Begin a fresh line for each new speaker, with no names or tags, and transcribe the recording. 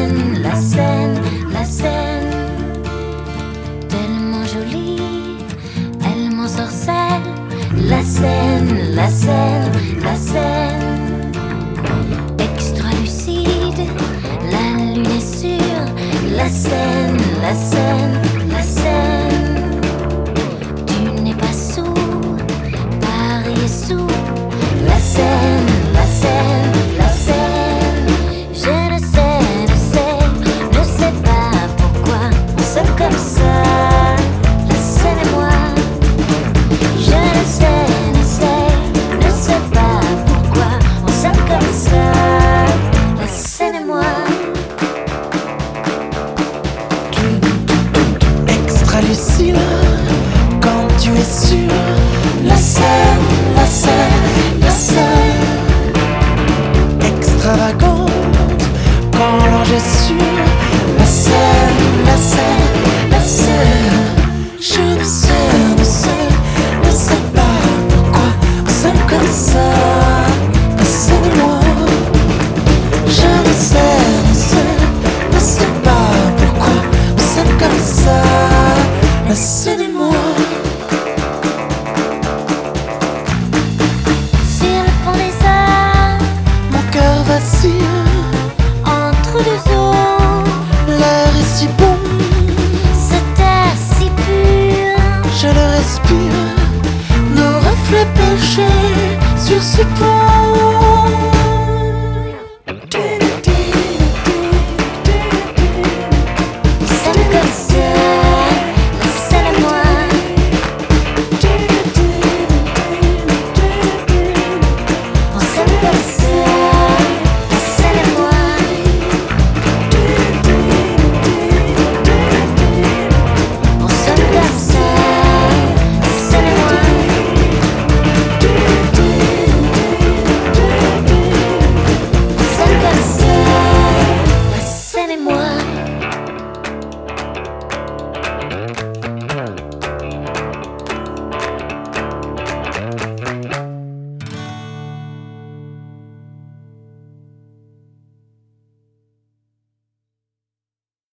scène, la scène, la scène, tellement jolie, elle m'ensorcelle. La scène, la scène, la scène, extra lucide, la lune est sûre. La scène, la scène, la scène, tu n'es pas sourd, Paris est sourd. La scène, la scène, la scène, je ne sais pas pourquoi on s'aime comme ça. La scène et moi, je ne sais pas pourquoi on s'aime comme ça. La scène et moi.
Extra lucide quand tu es sûr. La scène, la scène, la scène, extravagante quand l'ange est sûr. La scène, la scène.